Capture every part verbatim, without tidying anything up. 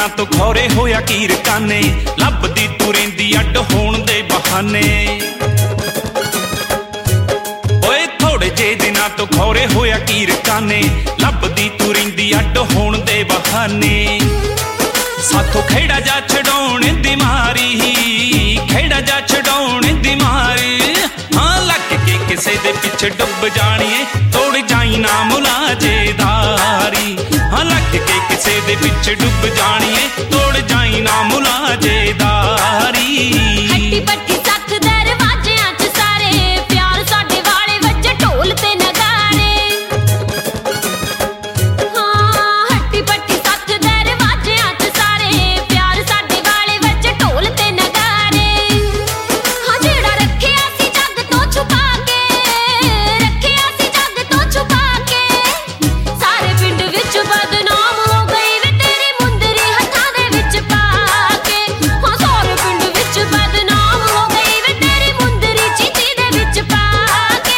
ਦਿਨਾਂ ਤੋਂ ਖੌਰੇ ਹੋਇਆ ਕੀਰ ਕਾਨੇ, ਲੱਭਦੀ ਤੂੰ ਰਹਿੰਦੀ ਅੱਡ ਹੋਣ ਦੇ ਬਹਾਨੇ। ਓਏ ਥੋੜੇ ਜੇ ਦਿਨਾਂ ਤੋਂ ਖੌਰੇ ਹੋਇਆ ਕੀਰ ਕਾਨੇ, ਲੱਭਦੀ ਤੂੰ ਰਹਿੰਦੀ ਅੱਡ ਹੋਣ ਦੇ ਬਹਾਨੇ। ਸਾਥੋਂ ਖੇੜਾ ਜਾ ਛਡਾਉਣ ਦੀ ਮਾਰੀ, ਖੇੜਾ ਜਾ ਛਡਾਉਣ ਦੀ ਮਾਰੀ। ਹਾਂ ਲੱਗ ਕੇ ਕਿਸੇ ਦੇ ਪਿੱਛੇ ਡੁੱਬ ਜਾਣੀਏ, ਤੋੜ ਜਾਈ ਨਾ ਮੁਲਾਜੇਦਾਰੀ। ਹਾਂ ਲੱਗ ਕੇ ਕਿਸੇ ਦੇ ਪਿੱਛੇ ਡੁੱਬ ਜਾਣੀਏ, ਤੋੜ ਜਾਈ ਨਾ ਮੁਲਾਜੇਦਾਰੀ। ਹੱਟੀ ਪੱਟੀ ਸੱਤ ਦਰਵਾਜ਼ਿਆਂ 'ਚ ਸਾਰੇ ਪਿਆਰ ਸਾਡੇ ਵਾਲੇ ਵੱਜੇ ਢੋਲ ਤੇ ਨਗਾਰੇ। ਹਾਂ ਹੱਟੀ ਪੱਟੀ ਸੱਤ ਦਰਵਾਜ਼ਿਆਂ 'ਚ ਸਾਰੇ ਪਿਆਰ ਸਾਡੇ ਵਾਲੇ ਵੱਜੇ ਢੋਲ ਤੇ ਨਗਾਰੇ। ਹਾਂ ਜਿਹੜਾ ਰੱਖਿਆ ਸੀ ਜੱਗ ਤੋਂ ਛੁਪਾ ਕੇ, ਰੱਖਿਆ ਸੀ ਜੱਗ ਤੋਂ ਛੁਪਾ ਕੇ, ਸਾਰੇ ਪਿੰਡ ਵਿੱਚ ਬਦਨਾਮ ਹੋ ਗਈ ਵੇ ਤੇਰੀ ਮੁੰਦਰੀ ਹੱਥਾਂ ਦੇ ਵਿੱਚ ਪਾ ਕੇ। ਹਾਂ ਸਾਰੇ ਪਿੰਡ ਵਿੱਚ ਬਦਨਾਮ ਹੋ ਗਈ ਵੇ ਤੇਰੀ ਮੁੰਦਰੀ ਚੀਚੀ ਦੇ ਵਿੱਚ ਪਾ ਕੇ।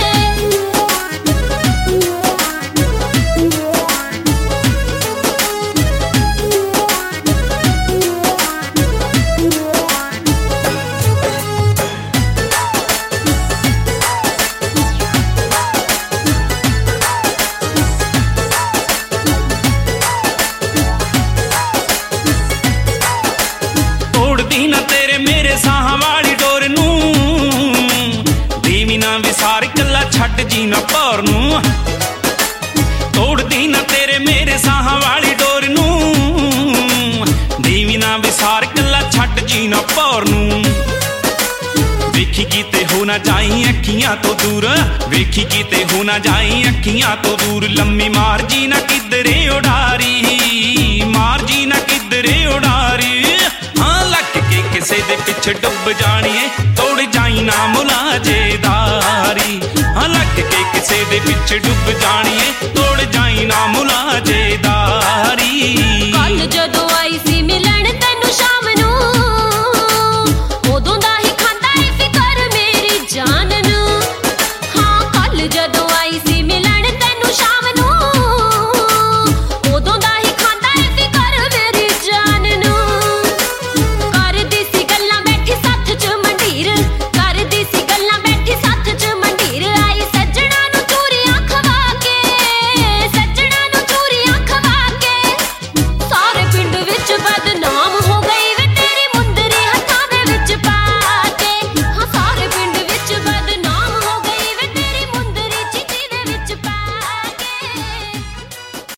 ਤੋੜਦੀ ਨਾ ਤੇਰੇ ਮੇਰੇ ਸਾਹਾਂ ਵਾਲੀ ਡੋਰ ਨੂੰ, ਦੀਵੀ ਨਾ ਵਿਸਾਰ ਕੱਲਾ ਛੱਡ ਜੀ ਨਾ ਭੌਰ ਨੂੰ। ਤੋੜਦੀ ਨਾ ਤੇਰੇ ਮੇਰੇ ਸਾਹਾਂ ਵਾਲੀ ਡੋਰ ਨੂੰ, ਦੀਵੀ ਨਾ ਵਿਸਾਰ ਕੱਲਾ ਛੱਡ ਜੀ ਨਾ ਭੌਰ ਨੂੰ। ਵੇਖੀ ਕਿਤੇ ਹੋ ਨਾ ਜਾਈ ਅੱਖੀਆਂ ਤੋਂ ਦੂਰ, ਵੇਖੀ ਕਿਤੇ ਹੋ ਨਾ ਜਾਈ ਅੱਖੀਆਂ ਤੋਂ ਦੂਰ। ਲੰਮੀ ਮਾਰ ਜੀ ਨਾ ਕਿਧਰੇ ਉਡਾਰੀ, ਮਾਰ ਜੀ ਨਾ ਕਿਧਰੇ ਉਡਾਰੀ। ਹਾਂ ਲੱਗ ਕੇ ਕਿਸੇ ਦੇ ਪਿੱਛੇ ਡੁੱਬ ਜਾਣੀਏ, ਤੋੜ ਜਾਈ ਨਾ ਮੁਲਾਜੇਦਾਰੀ। ਹਾਂ ਲੱਗ ਕੇ ਕਿਸੇ ਦੇ ਪਿੱਛੇ ਡੁੱਬ ਜਾਣੀਏ, ਤੋੜ ਜਾਈ ਨਾ ਮੁਲਾਜੇਦਾਰੀ। ਕੱਲ ਜਦੋਂ ਆਈ ਸੀ ਮਿਲਣ